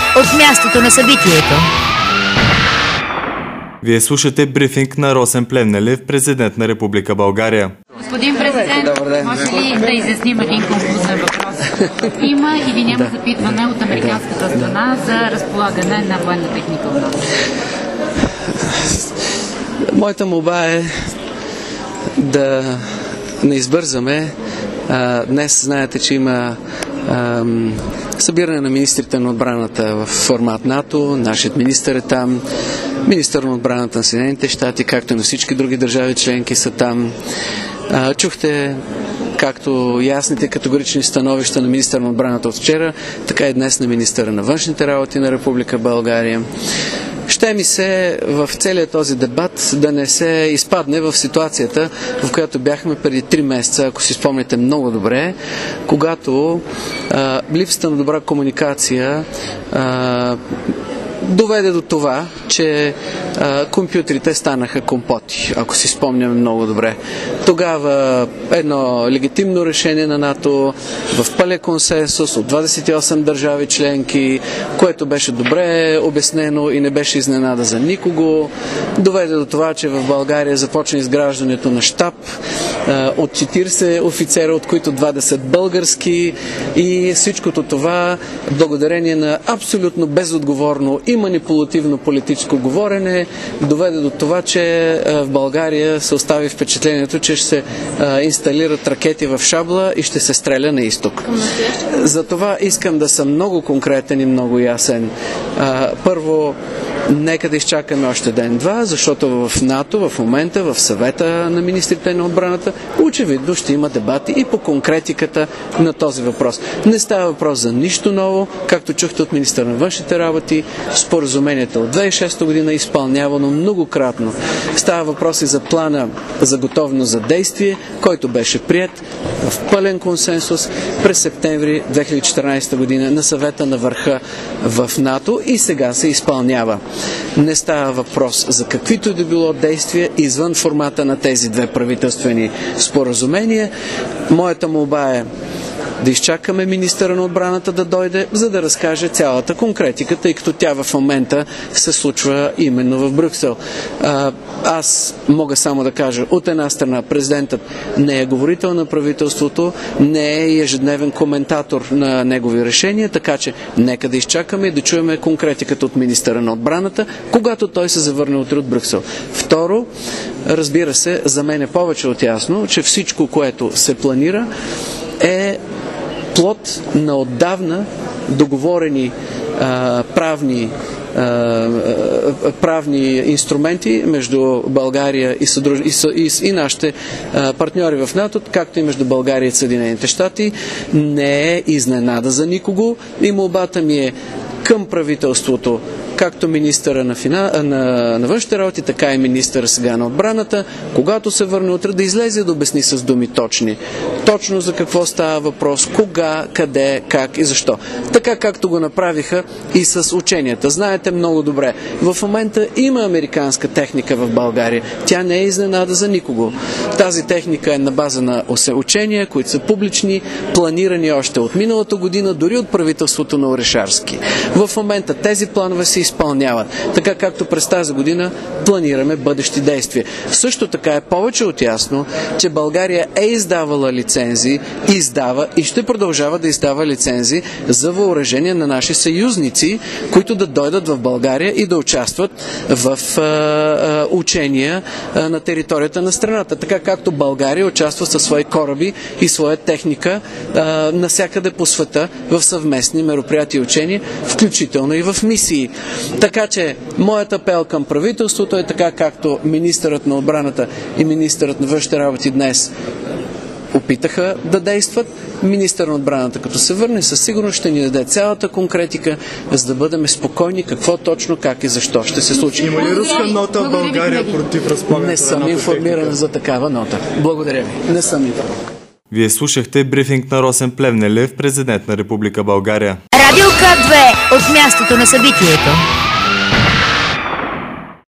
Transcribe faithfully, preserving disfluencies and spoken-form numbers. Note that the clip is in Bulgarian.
от мястото на събитието. Вие слушате брифинг на Росен Плевнелиев, президент на Република България. Господин президент, може ли да изясним един конфузен въпрос? Има или няма да. запитване от американската страна за разполагане на военна техника в нас? Моята молба е да не избързаме. Днес знаете, че има ам, събиране на министрите на отбраната в формат НАТО. Нашият министър е там. Министър на отбраната на Съединените щати, както и на всички други държави членки са там. А, чухте както ясните категорични становища на министър на отбраната от вчера, така и днес на министъра на външните работи на Република България. Ще ми се в целият този дебат да не се изпадне в ситуацията, в която бяхме преди три месеца, ако си спомняте много добре, когато а, липсата на добра комуникация а, доведе до това, че а, компютрите станаха компоти, ако си спомняме много добре. Тогава едно легитимно решение на НАТО в пълен консенсус от двадесет и осем държави членки, което беше добре обяснено и не беше изненада за никого, доведе до това, че в България започна изграждането на щаб а, от четиридесет офицера, от които двадесет български, и всичкото това благодарение на абсолютно безотговорно и манипулативно политическо говорене доведе до това, че в България се остави впечатлението, че ще се инсталират ракети в Шабла и ще се стреля на изток. Затова искам да съм много конкретен и много ясен. Първо, нека да изчакаме още ден-два, защото в НАТО в момента, в съвета на министрите на отбраната, очевидно ще има дебати и по конкретиката на този въпрос. Не става въпрос за нищо ново, както чухте от министъра на външните работи, споразумението от две хиляди и шеста година е изпълнявано многократно. Става въпрос и за плана за готовност за действие, който беше приет в пълен консенсус през септември две хиляди и четиринадесета година на съвета на върха в НАТО и сега се изпълнява. Не става въпрос за каквито и да било действия извън формата на тези две правителствени споразумения. Моята молба е да изчакаме министъра на отбраната да дойде, за да разкаже цялата конкретика, тъй като тя в момента се случва именно в Брюксел. Аз мога само да кажа, от една страна президентът не е говорител на правителството, не е ежедневен коментатор на негови решения, така че нека да изчакаме и да чуем конкретиката от министъра на отбраната, когато той се завърне утре от Брюксел. Второ, разбира се, за мен е повече от ясно, че всичко, което се планира, е плод на отдавна договорени а, правни а, правни инструменти между България и, съдруж... и, и, и нашите а, партньори в НАТО, както и между България и Съединените щати. Не е изненада за никого и молбата ми е към правителството, както министъра на, фина... на... на външните работи, така и министъра сега на отбраната, когато се върне утре, да излезе да обясни с думи точни. Точно за какво става въпрос, кога, къде, как и защо. Така както го направиха и с ученията. Знаете много добре, в момента има американска техника в България. Тя не е изненада за никого. Тази техника е на база на учения, които са публични, планирани още от миналата година, дори от правителството на Орешарски. В момента тези планове се изпълняват. Така както през тази година планираме бъдещи действия. Също така е повече от ясно, че България е издавала лицензии, издава и ще продължава да издава лицензии за въоръжение на наши съюзници, които да дойдат в България и да участват в а, а, учения а, на територията на страната. Така както България участва със свои кораби и своя техника а, навсякъде по света в съвместни мероприятия и учения, включително и в мисии. Така че, моят апел към правителството е така, както министърът на отбраната и министърът на външните работи днес опитаха да действат. Министър на отбраната, като се върне, със сигурност ще ни даде цялата конкретика, за да бъдем спокойни какво точно, как и защо ще се случи. Има ли руска нота в България против разполагането? Не съм информиран за такава нота. Благодаря ви. Не съм информиран. Вие слушахте брифинг на Росен Плевнелиев, президент на Република България. Радио К две от мястото на събитието.